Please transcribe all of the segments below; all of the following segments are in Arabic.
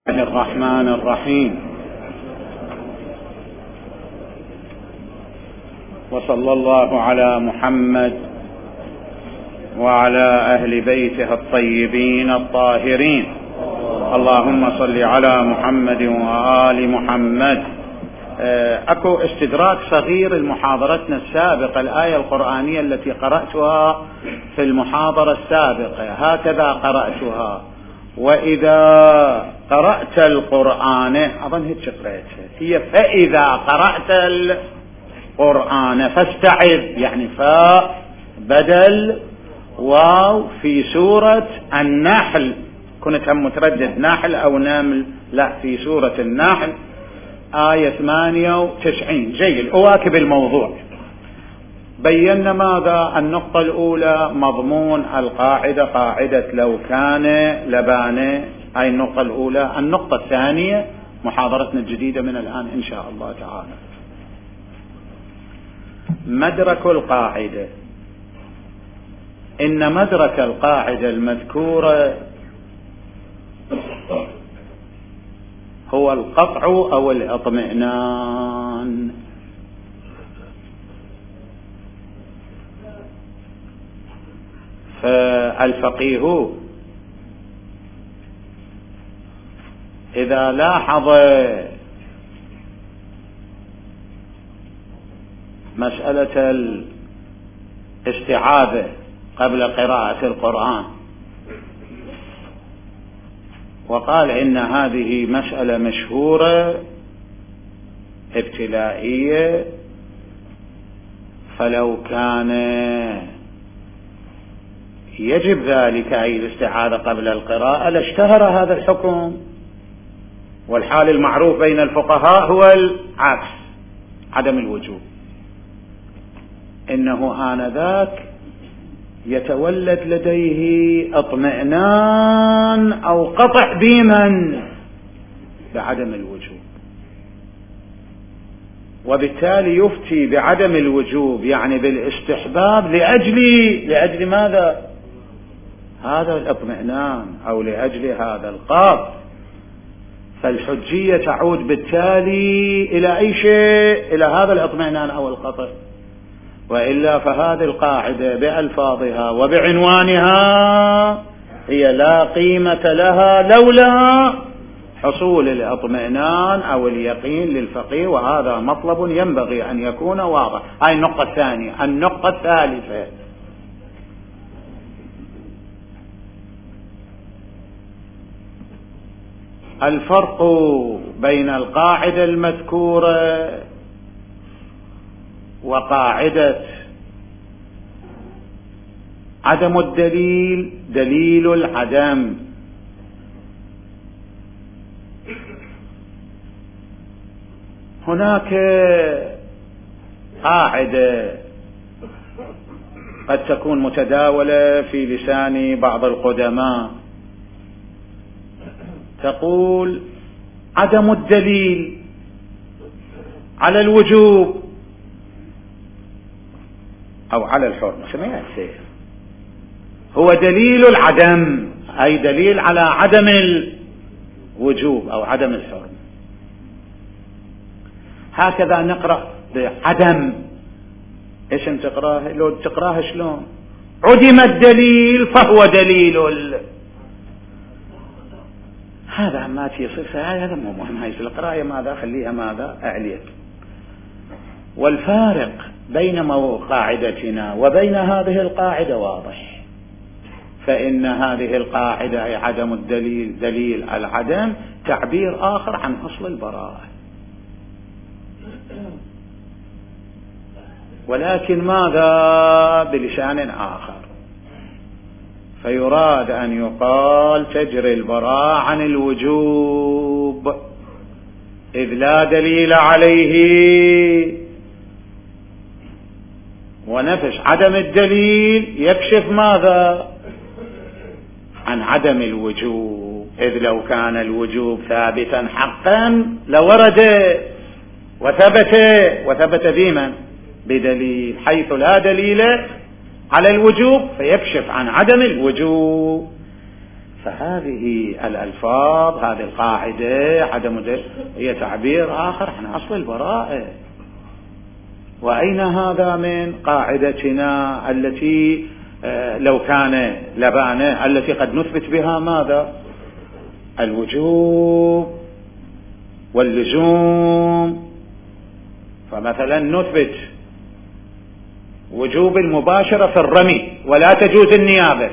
الرحمن الرحيم، وصلى الله على محمد وعلى أهل بيته الطيبين الطاهرين. اللهم صل على محمد وآل محمد. أكو استدراك صغير لمحاضرتنا السابقة، الآية القرآنية التي قرأتها في المحاضرة السابقة هكذا قرأتها: وإذا قرأت القرآن، أظن هيك قرأتها هي: فإذا قرأت القرآن فاستعذ، يعني فاء بدل واو في سورة النحل. كنت هم متردد نحل أو نمل، لا، في سورة النحل آية 98. جيد، أواكب الموضوع. بينا ماذا؟ النقطة الأولى مضمون القاعدة، قاعدة لو كان لبانه، أي النقطة الأولى. النقطة الثانية محاضرتنا الجديدة من الآن إن شاء الله تعالى، مدرك القاعدة. إن مدرك القاعدة المذكورة هو القطع أو الاطمئنان. فالفقيه إذا لاحظ مسألة الاستعاذة قبل قراءة القرآن وقال إن هذه مسألة مشهورة ابتلائية، فلو كان يجب ذلك، أي الاستعاذة قبل القراءة، لاشتهر هذا الحكم. والحال المعروف بين الفقهاء هو العكس، عدم الوجوب. إنه آنذاك يتولد لديه اطمئنان أو قطع بمن؟ بعدم الوجوب، وبالتالي يفتي بعدم الوجوب، يعني بالاستحباب، لأجل ماذا؟ هذا الاطمئنان أو لأجل هذا القاط. فالحجية تعود بالتالي إلى أي شيء؟ إلى هذا الاطمئنان أو القطع. وإلا فهذه القاعدة بألفاظها وبعنوانها هي لا قيمة لها لولا حصول الاطمئنان أو اليقين للفقيه، وهذا مطلب ينبغي أن يكون واضح. هاي النقطة الثانية. النقطة الثالثة: الفرق بين القاعدة المذكورة وقاعدة عدم الدليل، دليل العدم. هناك قاعدة قد تكون متداولة في لسان بعض القدماء تقول: عدم الدليل على الوجوب أو على الحرمة، سميها السيف، هو دليل العدم، أي دليل على عدم الوجوب أو عدم الحرمة. هكذا نقرأ بعدم. إيش تقرأها؟ لو تقرأها شلون؟ عدم الدليل فهو دليل هذا ما تصير. هذا مو مهم، هاي في القراءة ماذا؟ خليها ماذا؟ أعليك. والفارق بين قاعدتنا وبين هذه القاعدة واضح. فإن هذه القاعدة أي عدم الدليل، دليل العدم، تعبير آخر عن أصل البراءة، ولكن ماذا؟ بلسان آخر. فيراد أن يقال تجري البراءة عن الوجوب إذ لا دليل عليه، ونفس عدم الدليل يكشف ماذا؟ عن عدم الوجوب، إذ لو كان الوجوب ثابتا حقا لورد وثبت بمن؟ بدليل، حيث لا دليل على الوجوب فيكشف عن عدم الوجوب. فهذه الألفاظ، هذه القاعدة عدم هي تعبير آخر عن أصل البراءة. وأين هذا من قاعدتنا التي لو كان لبانة التي قد نثبت بها ماذا؟ الوجوب واللزوم. فمثلا نثبت وجوب المباشرة في الرمي ولا تجوز النيابة،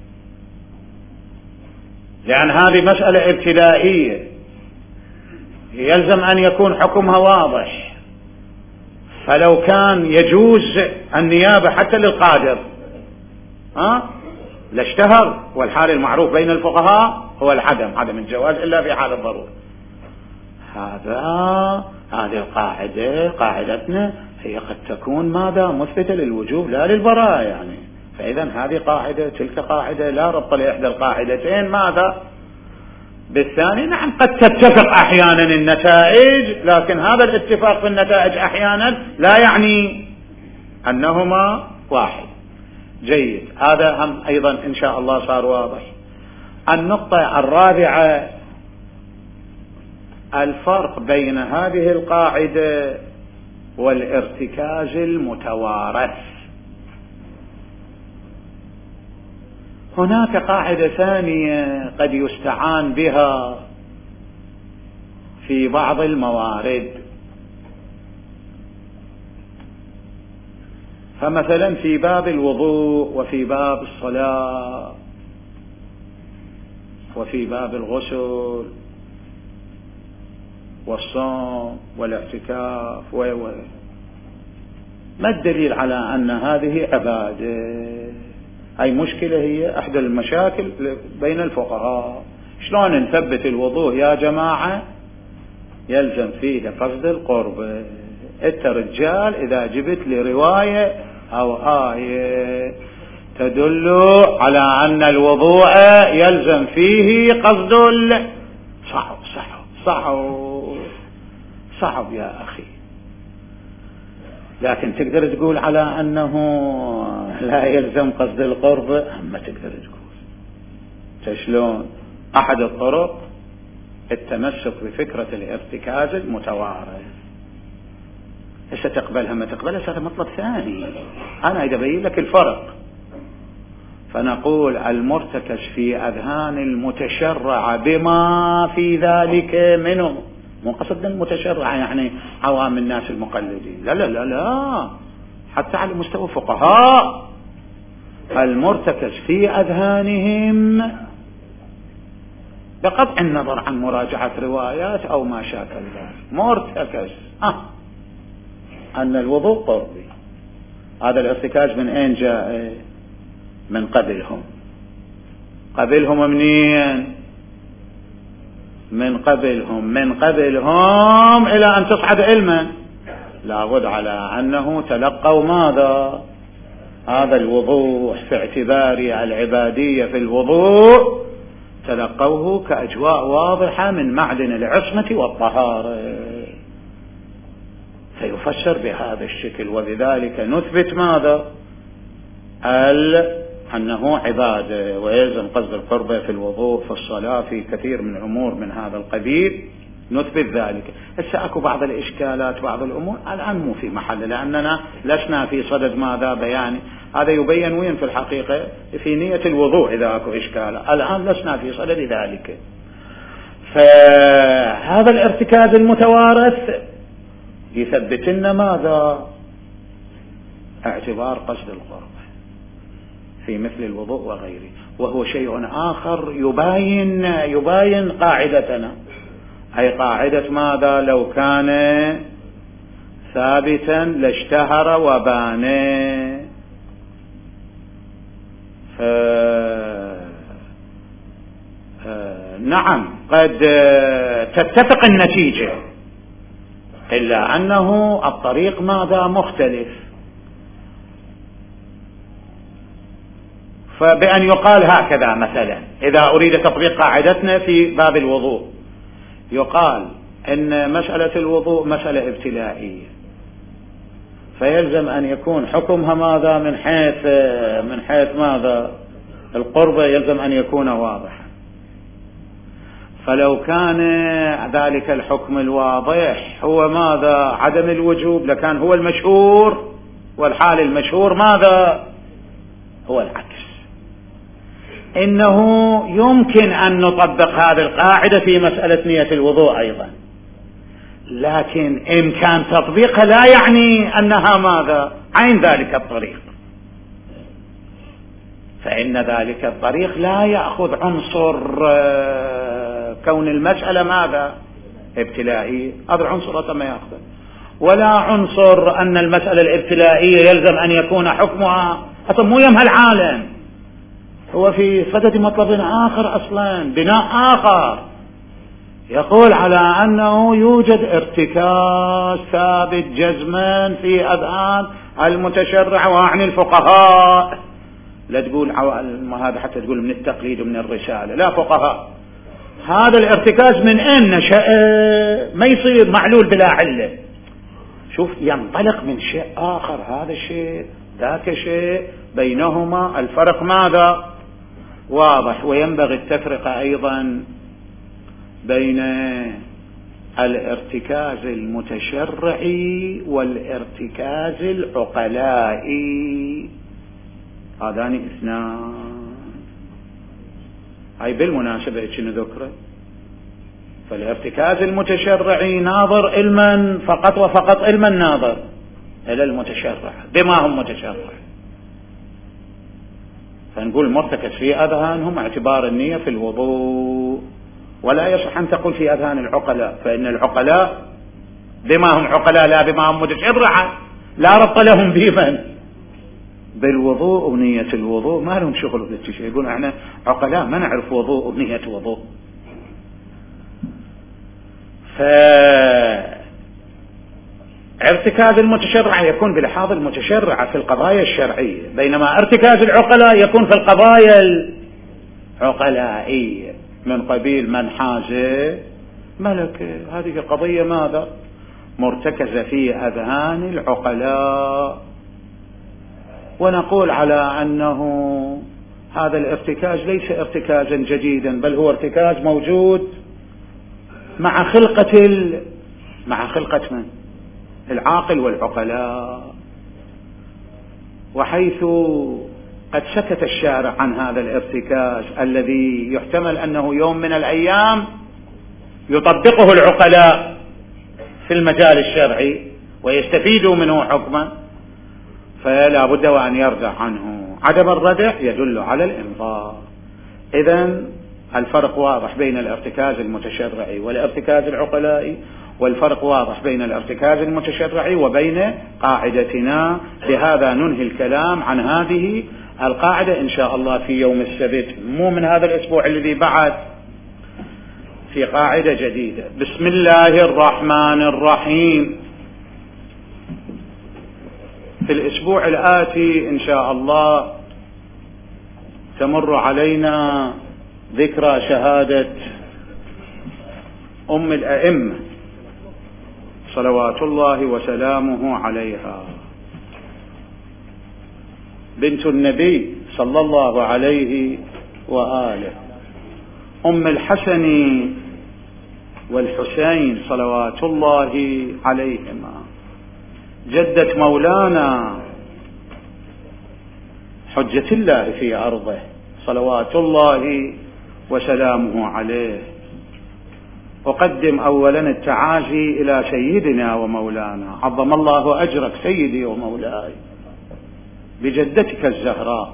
لأن هذه مسألة ابتدائية يلزم أن يكون حكمها واضح. فلو كان يجوز النيابة حتى للقادر لاشتهر، والحال المعروف بين الفقهاء هو عدم الجواز إلا في حال الضرورة. هذه القاعدة قاعدتنا هي قد تكون ماذا؟ مثبتة للوجوب لا للبراءة يعني. فإذا هذه قاعدة تلك قاعدة، لا ربط لإحدى القاعدتين ماذا بالثاني. نعم قد تتفق أحيانا النتائج، لكن هذا الاتفاق في النتائج أحيانا لا يعني أنهما واحد. جيد، هذا هم أيضا إن شاء الله صار واضح. النقطة الرابعة الفرق بين هذه القاعدة والارتكاز المتوارث. هناك قاعدة ثانية قد يستعان بها في بعض الموارد، فمثلا في باب الوضوء وفي باب الصلاة وفي باب الغسل والصوم والاعتكاف ما الدليل على أن هذه عبادة؟ هاي مشكلة، هي أحد المشاكل بين الفقهاء. شلون نثبت الوضوء يا جماعة؟ يلزم فيه قصد القرب. انت رجال إذا جبت لي رواية أو آية تدل على أن الوضوء يلزم فيه قصد صعب يا أخي. لكن تقدر تقول على أنه لا يلزم قصد القرب، أما تقدر تقول شلون؟ أحد الطرق التمسك بفكرة الارتكاز المتوارث. هسه تقبلها ما تقبلها هذا مطلب ثاني، أنا إذا أبين لك الفرق. فنقول المرتكز في أذهان المتشرع بما في ذلك منه، مو قصد المتشرع يعني عوام الناس المقلدين، لا لا لا لا، حتى على مستوى فقهاء المرتكز في أذهانهم بقطع النظر عن مراجعة روايات أو ما شاكل ذلك، مرتكز أن الوضوء قربي. هذا الارتكاز من أين جاء؟ من قبلهم منين؟ من قبلهم إلى أن تصعد علما، لابد على أنه تلقوا ماذا؟ هذا الوضوء في اعتبار العبادية في الوضوء تلقوه كأجواء واضحة من معدن العصمة والطهارة، سيفسر بهذا الشكل. وبذلك نثبت ماذا؟ أنه عبادة ويلزم قصد القربة في الوضوء في الصلاة في كثير من الأمور من هذا القبيل، نثبت ذلك. هسه أكو بعض الإشكالات بعض الأمور الآن مو في محل، لأننا لسنا في صدد ماذا بيان هذا، يبين وين في الحقيقة في نية الوضوء إذا أكو إشكال، الآن لسنا في صدد ذلك. فهذا الارتكاز المتوارث يثبت لنا ماذا؟ اعتبار قصد القرب في مثل الوضوء وغيره، وهو شيء آخر يباين قاعدتنا، أي قاعدة ماذا؟ لو كان ثابتا لاشتهر وبان. نعم قد تتفق النتيجة، إلا أنه الطريق ماذا؟ مختلف. فبأن يقال هكذا مثلا، إذا أريد تطبيق قاعدتنا في باب الوضوء، يقال إن مسألة الوضوء مسألة ابتلائية، فيلزم أن يكون حكمها ماذا؟ من حيث ماذا؟ القربة يلزم أن يكون واضحا. فلو كان ذلك الحكم الواضح هو ماذا؟ عدم الوجوب، لكان هو المشهور، والحال المشهور ماذا؟ هو العكس. إنه يمكن أن نطبق هذه القاعدة في مسألة نية الوضوء أيضا، لكن إمكان تطبيقها لا يعني أنها ماذا؟ عين ذلك الطريق، فإن ذلك الطريق لا يأخذ عنصر كون المسألة ماذا؟ ابتلائية، هذا العنصر ما يأخذ، ولا عنصر أن المسألة الابتلائية يلزم أن يكون حكمها أصلا مو يمها العالم، هو في صدد مطلب آخر أصلا، بناء آخر يقول على أنه يوجد ارتكاز ثابت جزما في أذهان المتشرع وعن الفقهاء. لا تقول هذا حتى تقول من التقليد ومن الرسالة، لا، فقهاء. هذا الارتكاز من أين نشأ؟ ما يصير معلول بلا علة. شوف، ينطلق من شيء آخر، هذا شيء ذاك شيء، بينهما الفرق ماذا؟ واضح. وينبغي التفرقة أيضا بين الارتكاز المتشرعي والارتكاز العقلائي، هذان اثنان. هاي بالمناسبة شنو ذكره؟ فالارتكاز المتشرعي ناظر علما فقط وفقط، علما ناظر إلى المتشرع بما هم متشرع، فنقول مرتكز في أذهانهم اعتبار النية في الوضوء، ولا يصح أن تقول في أذهان العقلاء، فإن العقلاء بما هم عقلاء لا بما هم متشرعة، لا ربط لهم بمن؟ بالوضوء ونية الوضوء، ما لهم شغل بالشيء، يقولون احنا عقلاء ما نعرف وضوء ونية وضوء. فارتكاز المتشرع يكون بلحاظ المتشرع في القضايا الشرعية، بينما ارتكاز العقلاء يكون في القضايا العقلائية من قبيل من حاز ملكه. هذه القضية ماذا؟ مرتكزة في أذهان العقلاء، ونقول على أنه هذا الارتكاز ليس ارتكازا جديدا، بل هو ارتكاز موجود مع خلقة من؟ العاقل والعقلاء. وحيث قد سكت الشارع عن هذا الارتكاز الذي يحتمل أنه يوم من الأيام يطبقه العقلاء في المجال الشرعي ويستفيدوا منه حكما، فلا بد وأن يردع عنه. عدم الردع يدل على الإنظار. إذن الفرق واضح بين الارتكاز المتشرعي والارتكاز العقلائي، والفرق واضح بين الارتكاز المتشرعي وبين قاعدتنا. بهذا ننهي الكلام عن هذه القاعدة إن شاء الله في يوم السبت، مو من هذا الأسبوع الذي بعد، في قاعدة جديدة. بسم الله الرحمن الرحيم. في الأسبوع الآتي إن شاء الله تمر علينا ذكرى شهادة أم الأئمة صلوات الله وسلامه عليها، بنت النبي صلى الله عليه وآله، أم الحسن والحسين صلوات الله عليهما، جدة مولانا حجة الله في أرضه صلوات الله وسلامه عليه. أقدم أولا التعازي إلى سيدنا ومولانا، عظم الله أجرك سيدي ومولاي، بجدتك الزهراء.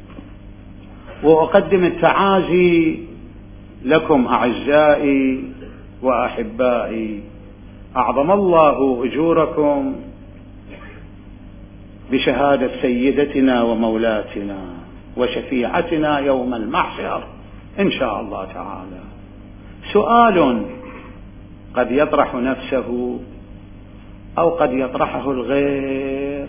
وأقدم التعازي لكم أعزائي وأحبائي، أعظم الله أجوركم بشهادة سيدتنا ومولاتنا وشفيعتنا يوم المحشر إن شاء الله تعالى. سؤال قد يطرح نفسه أو قد يطرحه الغير،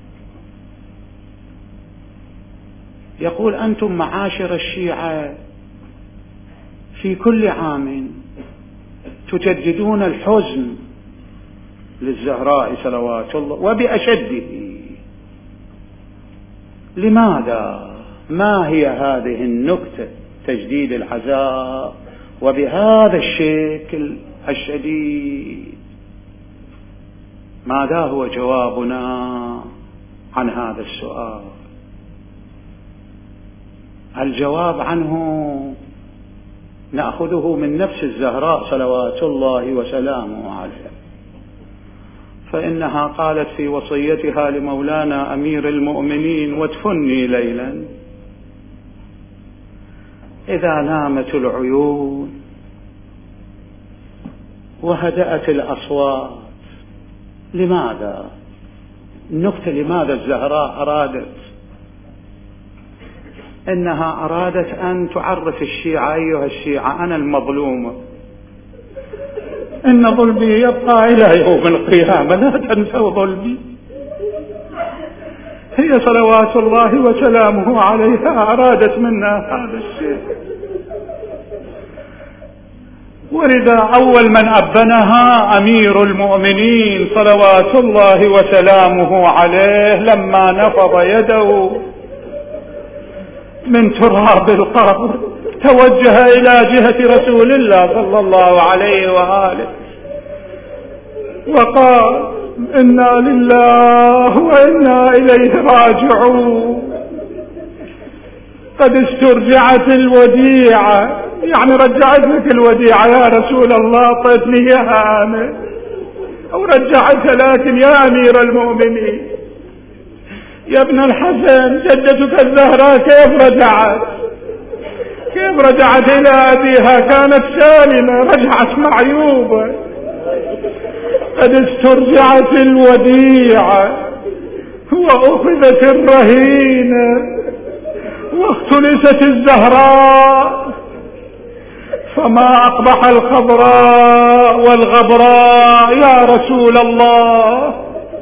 يقول: أنتم معاشر الشيعة في كل عام تجددون الحزن للزهراء صلوات الله وبأشده، لماذا؟ ما هي هذه النكتة تجديد العزاء وبهذا الشكل الشديد. ماذا هو جوابنا عن هذا السؤال؟ الجواب عنه نأخذه من نفس الزهراء صلوات الله وسلامه عليها، فإنها قالت في وصيتها لمولانا أمير المؤمنين: وادفني ليلا إذا نامت العيون وهدأت الأصوات. لماذا؟ النكتة لماذا الزهراء أرادت؟ إنها أرادت أن تعرف الشيعة: أيها الشيعة، أنا المظلومة، إن ظلمي يبقى إلى يوم القيامة، لا تنسوا ظلمي. هي صلوات الله وسلامه عليها أرادت منا هذا الشيء، ولذا أول من أبنها أمير المؤمنين صلوات الله وسلامه عليه لما نفض يده من تراب القبر توجه إلى جهة رسول الله صلى الله عليه وآله وقال: إنا لله وإنا إليه راجعون، قد استرجعت الوديعة، يعني رجعت لك الوديعة يا رسول الله، طيتني إياها أنا أو رجعتها، لكن يا أمير المؤمنين يا ابن الحسن، جدتك الزهراء كيف رجعت إلى أبيها؟ كانت سالمة، رجعت معيوبة. قد استرجعت الوديعة وأخذت الرهينة واختلست الزهراء، فما أقبح الخضراء والغبراء يا رسول الله.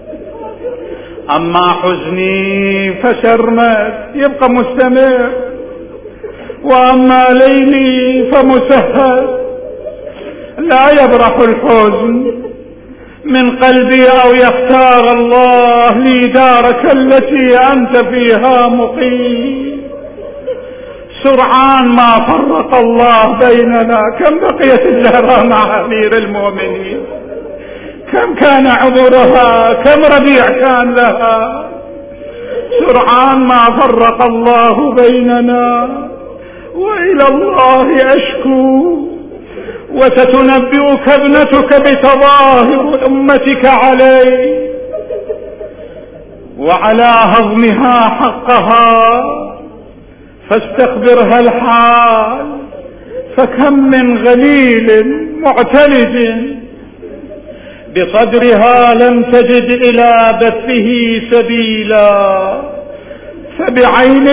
أما حزني فسرمد يبقى مستمر، وأما ليلي فمسهل، لا يبرح الحزن من قلبي أو يختار الله لي دارك التي أنت فيها مقيم. سرعان ما فرق الله بيننا. كم بقيت الزهراء مع أمير المؤمنين؟ كم كان عمرها؟ كم ربيع كان لها؟ سرعان ما فرق الله بيننا، وإلى الله أشكو، وستنبئك ابنتك بتظاهر أمتك علي وعلى هضمها حقها، فاستخبرها الحال. فكم من غليل معتلج بصدرها لم تجد إلى بثه سبيلا. فبعين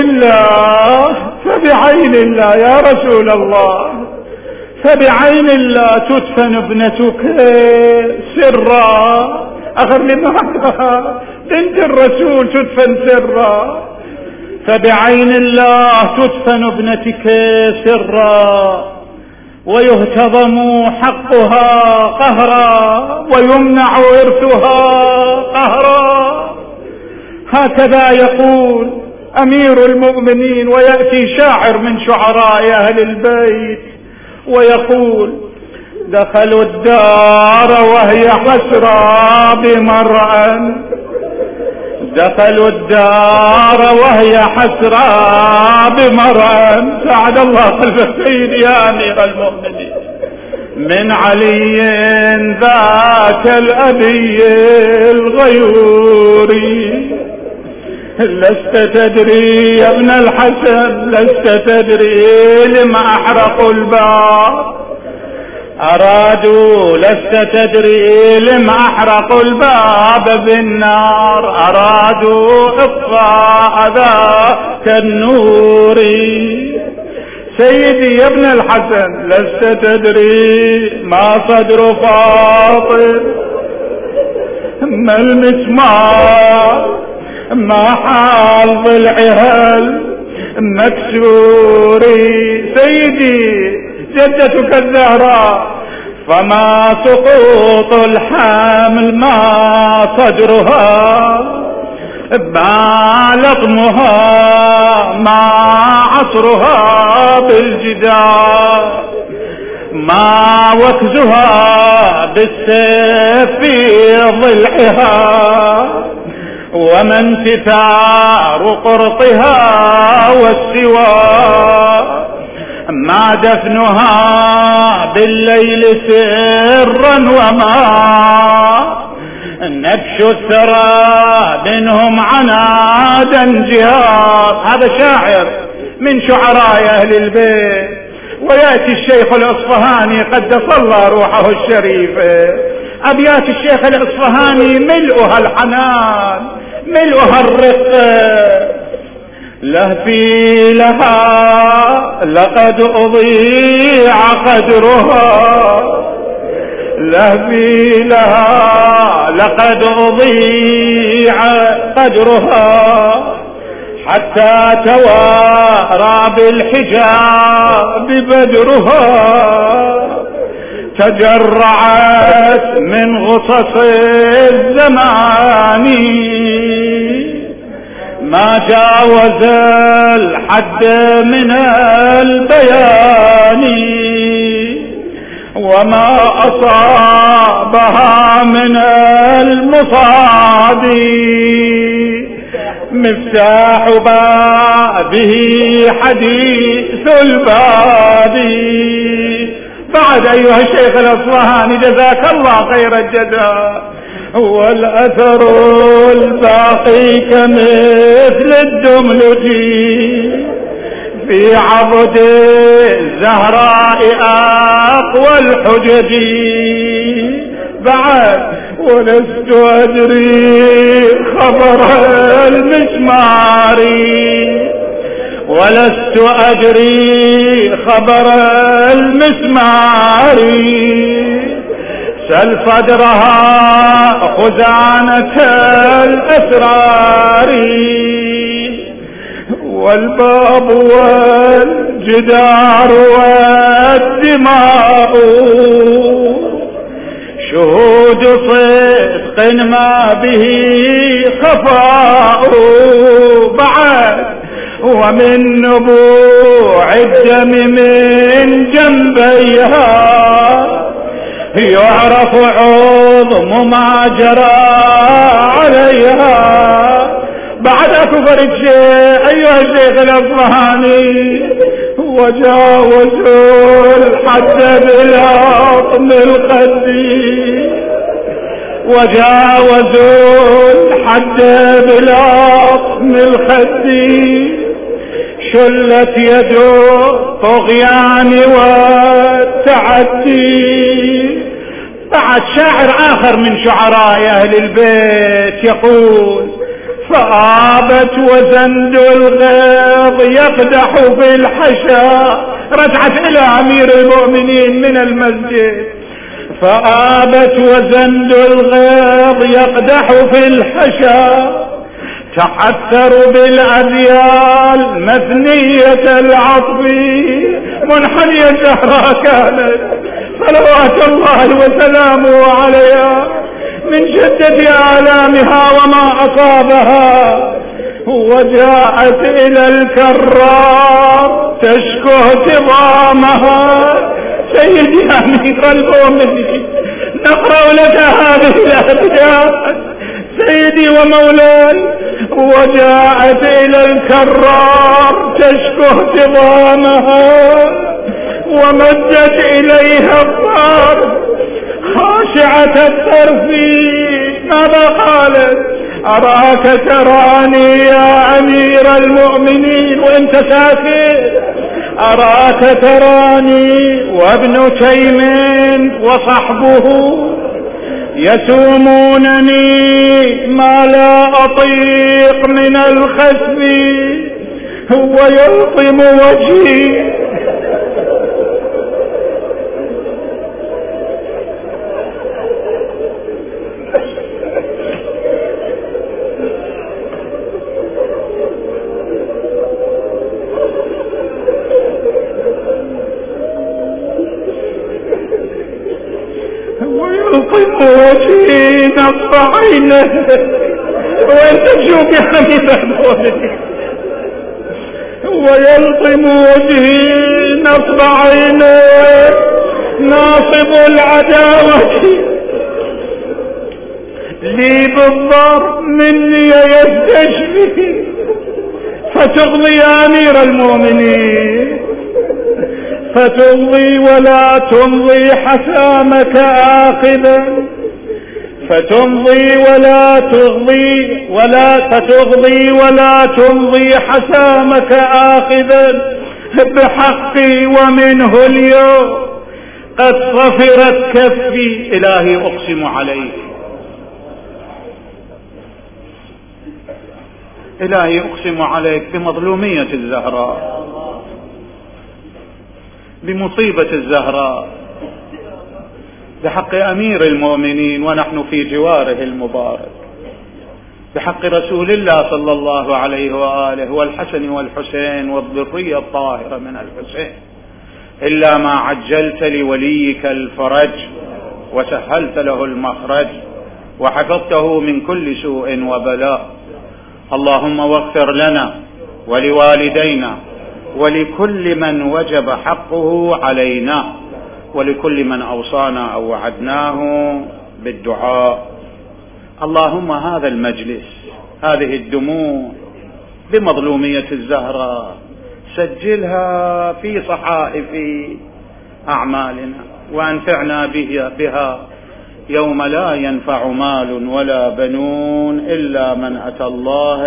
الله يا رسول الله، فبعين الله تدفن ابنتك سرا. أخر لماذا بنت الرسول تدفن سرا؟ فبعين الله تدفن ابنتك سرا، ويهتضم حقها قهرا، ويمنع إرثها قهرا. هكذا يقول أمير المؤمنين. ويأتي شاعر من شعراء أهل البيت ويقول: دخلوا الدار وهي حسرى بمرأ، دخلوا الدار وهي حسرى بمرأ. سعد الله قلبك يا أمير المؤمنين. من علي ذاك الأبي الغيوري، لست تدري يا ابن الحسن، لست تدري لما أحرقوا الباب. أرادوا، لست تدري لما أحرقوا الباب بالنار، أرادوا إطفاء ذاك النور. سيدي يا ابن الحسن، لست تدري ما صدر فاطر، ما المسمار، ما حال ضلعها المكسور. سيدي جدتك الزهراء، فما سقوط الحامل ما صدرها، ما لطمها ما عصرها بالجدار. ما وكزها بالسيف في ضلعها، وما انتثار قرطها والسوى، ما دفنها بالليل سرا، وما نبش الثرى منهم عنادا جهار. هذا شاعر من شعراء أهل البيت. ويأتي الشيخ الأصفهاني قدس الله روحه الشريفة، أبيات الشيخ الأصفهاني ملؤها الحنان، ملؤها الرقة. لهفي لها لقد أضيع قدرها، لهفي لها لقد أضيع قدرها، حتى توارى بالحجاب بدرها، تجرعت من غصص الزمان، ما جاوز الحد من البيان، وما أصابها من المصاب، مفتاح بابه حديث الباب. بعد أيها الشيخ الأصفهاني جزاك الله خير الجزاء. والأثر الباقي كمثل الدملج في عضد الزهراء أقوى الحجج. بعد ولست أدري خبر المسمار، ولست أدري خبر المسمار، سل صدرها خزانة الأسرار، والباب والجدار والدماء شهود صدق ما به خفاء. بعد ومن نبوع الدم من جنبيها يعرف عظم ما جرى عليها. بعد أكبر الشيء أيها الشيخ الأصفهاني، وجاوزوا الحد بالعظم القدي، وجاوزوا الحد بالعظم الخدي، شلت يده طغيان والتعدي. بعد شاعر آخر من شعراء أهل البيت يقول: فآبت وزند الغيظ يقدح في الحشا. رجعت إلى أمير المؤمنين من المسجد: فآبت وزند الغيظ يقدح في الحشا، تحثر بالأذيال مثنية العطف، منحنية الزهراء كانت صلوات الله وسلامه عليها من شدة آلامها وما أصابها، وجاءت إلى الكرار تشكو اهتضامها. سيدي أمير المؤمنين، نقرأ لك هذه الأبيات سيدي ومولاي: وجاءت إلى الكرار تشكو اهتضامها، ومدت إليها الطرف خاشعة الطرف. ماذا قالت؟ أراك تراني يا أمير المؤمنين وأنت ساكت، أراك تراني وابن تيم وصحبه يسومونني ما لا أطيق من الخسف، ويلطم وجهي وجهي نصف عينه. وانت تشوف يا أمير المؤمنين: ويلطم وجهي نصف عينه ناصب العداوة لي بالضر مني يستشفي فتغضي يا أمير المؤمنين، فتغضي ولا تمضي حسامك آخذا، فتمضي ولا تغضي فتغضي ولا تمضي حسامك آخذا بحقي ومنه اليوم قد صفرت كفي. إلهي أقسم عليك، إلهي أقسم عليك بمظلومية الزهراء، بمصيبة الزهراء، بحق أمير المؤمنين ونحن في جواره المبارك، بحق رسول الله صلى الله عليه وآله والحسن والحسين والذرية الطاهرة من الحسين، إلا ما عجلت لوليك الفرج وسهلت له المخرج وحفظته من كل سوء وبلاء. اللهم واغفر لنا ولوالدينا ولكل من وجب حقه علينا ولكل من أوصانا أو وعدناه بالدعاء. اللهم هذا المجلس، هذه الدموع بمظلومية الزهراء سجلها في صحائف أعمالنا وأنفعنا بها يوم لا ينفع مال ولا بنون إلا من أتى الله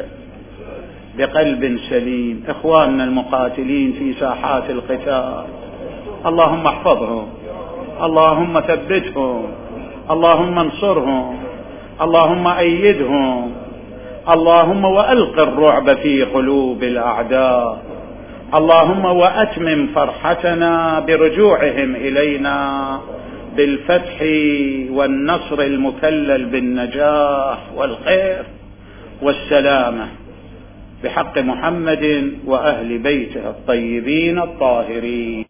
بقلب سليم. إخواننا المقاتلين في ساحات القتال اللهم احفظهم، اللهم ثبتهم، اللهم انصرهم، اللهم أيدهم، اللهم وألق الرعب في قلوب الأعداء، اللهم وأتمم فرحتنا برجوعهم إلينا بالفتح والنصر المكلل بالنجاح والخير والسلامة، بحق محمد وأهل بيته الطيبين الطاهرين.